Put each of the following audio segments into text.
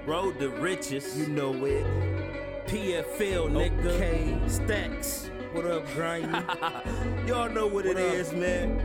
Road to riches, You know it. PFL, nigga. Okay. Stacks. What up, Grimy? Y'all know what it What up? is, man.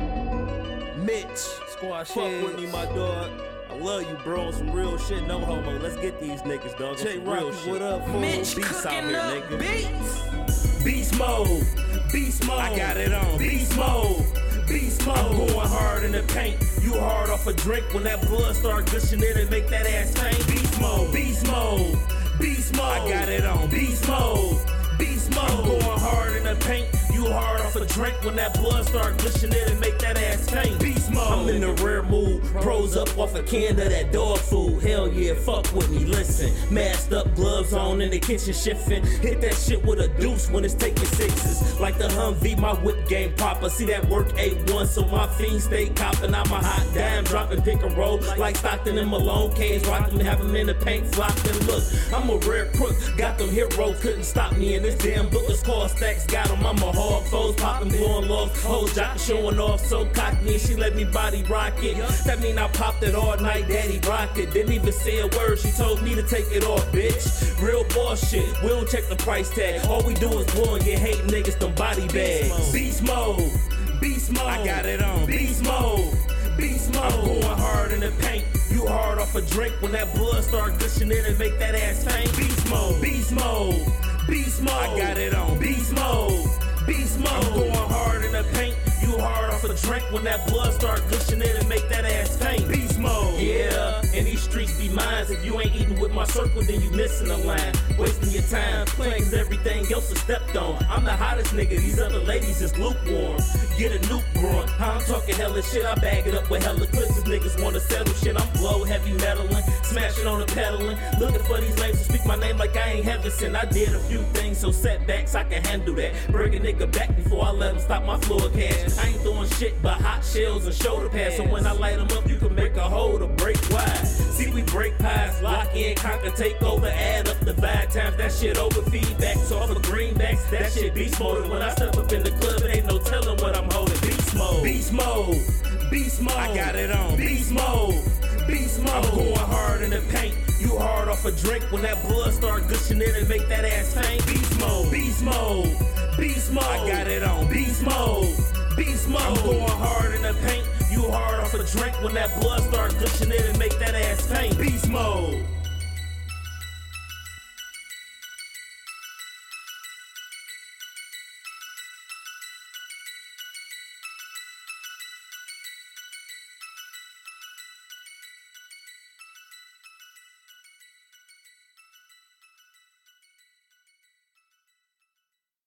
Mitch, Squash fuck heads. with me, my dog. I love you, bro. On some real shit, no homo. Let's get these niggas, dog. On Jay some real Rocky, shit. what up, fool? Mitch beats out here, nigga. beats. Beast mode, beast mode. I got it on. Beast mode, beast mode. I'm going hard in the paint. You hard off a drink when that blood start gushing in and make that ass faint. Beast mode, beast mode, beast mode. I got it on. Beast mode, beast mode. I'm going hard in the paint. You hard off a drink when that blood start gushing in and make that ass faint. Beast mode. I'm in a rare mood. Pros up off a can of that dog food. Hell yeah, fuck with me. Listen, masked up, gloves on in the kitchen shifting. Hit that shit with a deuce when it's taking sixes. Like the Humvee, my whip game popper. See that work A1, so my fiends stay copping. I'm a hot dime, dropping pick and roll like Stockton and Malone. K's rock them, have them in the paint flopping. Look, I'm a rare crook. Got them heroes, couldn't stop me in this damn book. It's called Stacks. Got them, I'm a hard foes, popping, blowing lost hoes, jocking, showing off, so cocky, and she let me body rock it. That mean I popped it all night, daddy rock it. Didn't even say a word, she told me to take it off, bitch. Real boss shit, we don't check the price tag. All we do is blow and get hate niggas them body bags. Beast mode, beast mode. I got it on. Beast mode, beast mode. I'm going hard in the paint. You hard off a drink when that blood start gushing in and make that ass faint. Beast mode, beast mode, beast mode. I got it on. Beast mode, beast mode. I'm going hard in the paint. You hard off a drink when that blood start gushing in and make that ass faint. Beast mode. Yeah, and these streets be mine. If you ain't eating with my circle, then you missing a line. Wasting your time playing cause everything else is stepped on. I'm the hottest nigga, these other ladies is lukewarm. Get a nuke growing. I'm talking hella shit, I bag it up with hella clips. If niggas wanna settle shit, I'm blow heavy metaling, smashing on the pedaling. Looking for these names to speak my name like I ain't heaven sent. I did a few things, so setbacks, I can handle that. Bring a nigga back before I let him stop my flow of cash. I ain't doing shit but hot shells and shoulder pads. So when I light them up, you can make a hole to break wide. See, we break pies, lock in, conquer, take over, add up the vibe. Times that shit over, feedbacks off of greenbacks. That shit beast mode. When I step up in the club, it ain't no telling what I'm holding. Beast mode, beast mode, beast mode. I got it on. Beast mode, beast mode. I'm going hard in the paint. You hard off a drink when that blood start gushing in and make that ass faint. Beast mode, beast mode, beast mode. I got it on. Beast mode, beast mode. I'm going hard in the paint. You hard off a drink when that blood start gushing in and make that ass faint.